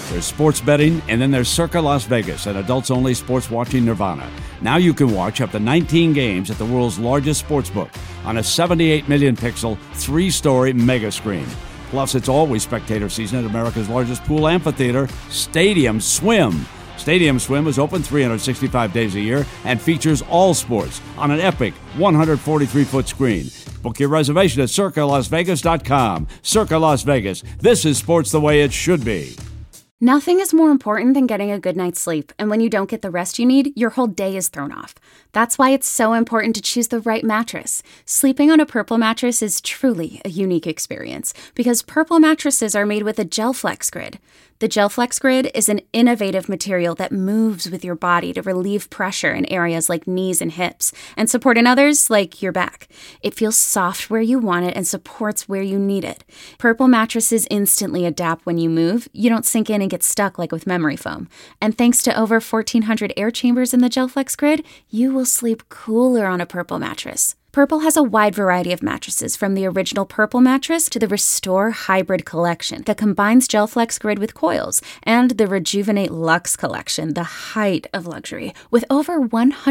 There's sports betting, and then there's Circa Las Vegas, an adults-only sports watching nirvana. Now you can watch up to 19 games at the world's largest sportsbook on a 78 million pixel, 3-story mega screen. Plus, it's always spectator season at America's largest pool amphitheater, Stadium Swim. Stadium Swim is open 365 days a year and features all sports on an epic 143-foot screen. Book your reservation at CircaLasVegas.com. Circa Las Vegas. This is sports the way it should be. Nothing is more important than getting a good night's sleep, and when you don't get the rest you need, your whole day is thrown off. That's why it's so important to choose the right mattress. Sleeping on a Purple mattress is truly a unique experience because Purple mattresses are made with a GelFlex Grid. The GelFlex Grid is an innovative material that moves with your body to relieve pressure in areas like knees and hips and support in others like your back. It feels soft where you want it and supports where you need it. Purple mattresses instantly adapt when you move. You don't sink in and get stuck like with memory foam. And thanks to over 1,400 air chambers in the GelFlex Grid, you will sleep cooler on a Purple mattress. Purple has a wide variety of mattresses, from the original Purple mattress to the Restore Hybrid collection that combines GelFlex Grid with coils, and the Rejuvenate Luxe collection, the height of luxury, with over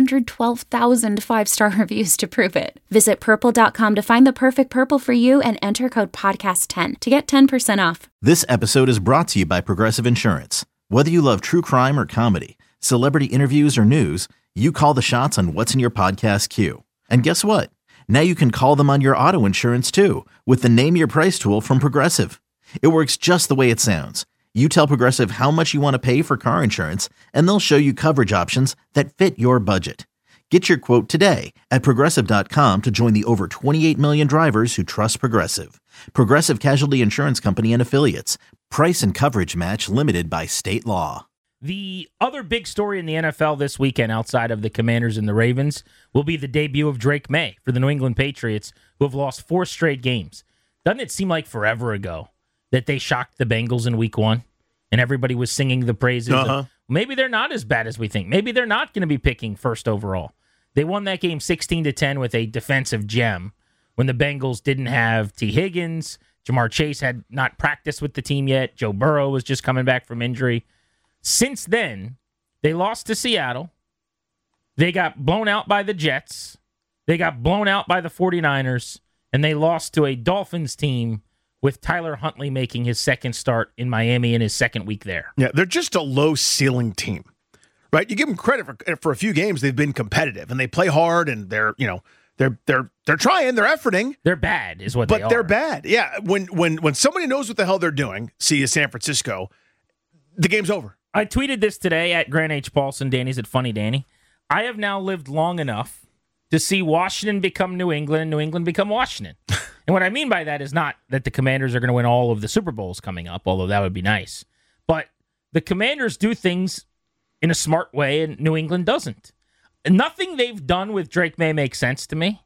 112,000 five-star reviews to prove it. Visit Purple.com to find the perfect Purple for you and enter code PODCAST10 to get 10% off. This episode is brought to you by Progressive Insurance. Whether you love true crime or comedy, celebrity interviews or news, you call the shots on what's in your podcast queue. And guess what? Now you can call them on your auto insurance too with the Name Your Price tool from Progressive. It works just the way it sounds. You tell Progressive how much you want to pay for car insurance, and they'll show you coverage options that fit your budget. Get your quote today at Progressive.com to join the over 28 million drivers who trust Progressive. Progressive Casualty Insurance Company and Affiliates. Price and coverage match limited by state law. The other big story in the NFL this weekend, outside of the Commanders and the Ravens, will be the debut of Drake May for the New England Patriots, who have lost 4 straight games. Doesn't it seem like forever ago that they shocked the Bengals in Week 1, and everybody was singing the praises of, maybe they're not as bad as we think. Maybe they're not going to be picking first overall. They won that game 16-10 with a defensive gem when the Bengals didn't have T. Higgins. Jamar Chase had not practiced with the team yet. Joe Burrow was just coming back from injury. Since then, they lost to Seattle. They got blown out by the Jets. They got blown out by the 49ers. And they lost to a Dolphins team with Tyler Huntley making his second start in Miami in his second week there. Yeah, they're just a low-ceiling team, right? You give them credit for a few games they've been competitive, and they play hard, and they're trying, they're efforting. They're bad is what they are. But they're bad. Yeah, when somebody knows what the hell they're doing, see you San Francisco, the game's over. I tweeted this today at Grant H. Paulson. Danny's at Funny Danny. I have now lived long enough to see Washington become New England and New England become Washington. And what I mean by that is not that the Commanders are going to win all of the Super Bowls coming up, although that would be nice. But the Commanders do things in a smart way, and New England doesn't. Nothing they've done with Drake May makes sense to me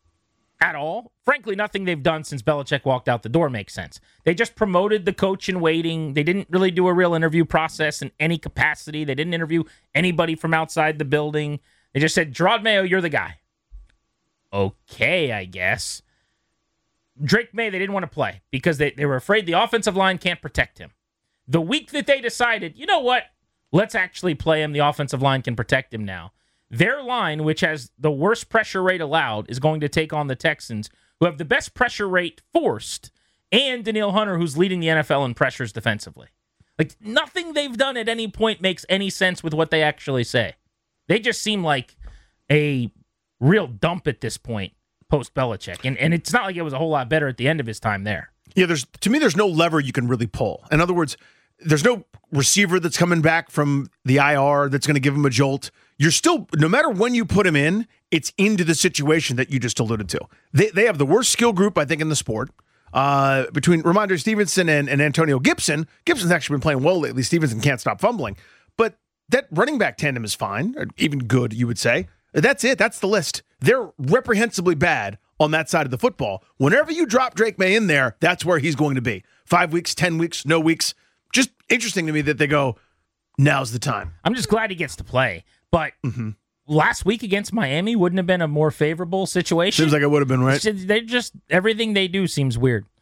at all. Frankly, nothing they've done since Belichick walked out the door makes sense. They just promoted the coach in waiting. They didn't really do a real interview process in any capacity. They didn't interview anybody from outside the building. They just said, Gerard Mayo, you're the guy. Okay, I guess. Drake May, they didn't want to play because they were afraid the offensive line can't protect him. The week that they decided, you know what? Let's actually play him. The offensive line can protect him now. Their line, which has the worst pressure rate allowed, is going to take on the Texans, who have the best pressure rate forced, and Danielle Hunter, who's leading the NFL in pressures defensively. Like, nothing they've done at any point makes any sense with what they actually say. They just seem like a real dump at this point, post-Belichick. And it's not like it was a whole lot better at the end of his time there. Yeah, to me, there's no lever you can really pull. In other words, there's no receiver that's coming back from the IR that's going to give him a jolt. You're still, no matter when you put him in, it's into the situation that you just alluded to. They have the worst skill group, I think, in the sport. Between Ramondre Stevenson and Antonio Gibson. Gibson's actually been playing well lately. Stevenson can't stop fumbling. But that running back tandem is fine, or even good, you would say. That's it. That's the list. They're reprehensibly bad on that side of the football. Whenever you drop Drake May in there, that's where he's going to be. 5 weeks, 10 weeks, no weeks. Just interesting to me that they go, now's the time. I'm just glad he gets to play. But last week against Miami wouldn't have been a more favorable situation. Seems like it would have been, right? They just, everything they do seems weird.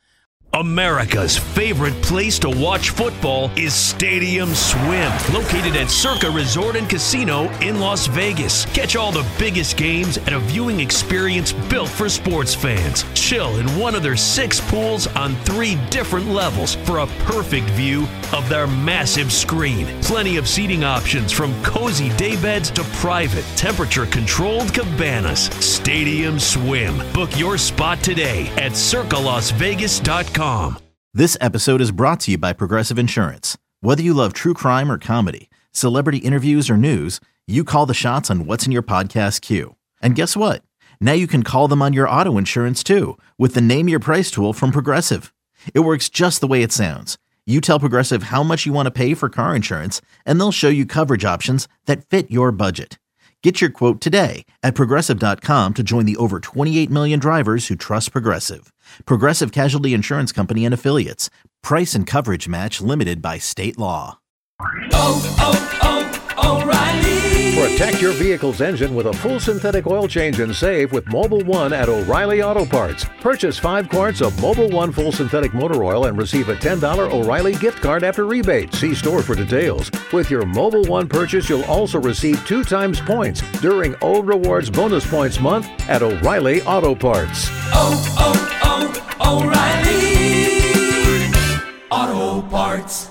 America's favorite place to watch football is Stadium Swim, located at Circa Resort and Casino in Las Vegas. Catch all the biggest games at a viewing experience built for sports fans. Chill in one of their 6 pools on 3 different levels for a perfect view of their massive screen. Plenty of seating options from cozy daybeds to private, temperature-controlled cabanas. Stadium Swim. Book your spot today at circalasvegas.com. This episode is brought to you by Progressive Insurance. Whether you love true crime or comedy, celebrity interviews or news, you call the shots on what's in your podcast queue. And guess what? Now you can call them on your auto insurance too with the Name Your Price tool from Progressive. It works just the way it sounds. You tell Progressive how much you want to pay for car insurance, and they'll show you coverage options that fit your budget. Get your quote today at Progressive.com to join the over 28 million drivers who trust Progressive. Progressive Casualty Insurance Company and Affiliates. Price and coverage match limited by state law. O'Reilly. Protect your vehicle's engine with a full synthetic oil change and save with Mobil 1 at O'Reilly Auto Parts. Purchase 5 quarts of Mobil 1 full synthetic motor oil and receive a $10 O'Reilly gift card after rebate. See store for details. With your Mobil 1 purchase, you'll also receive 2 times points during O Rewards Bonus Points Month at O'Reilly Auto Parts. O'Reilly Auto Parts.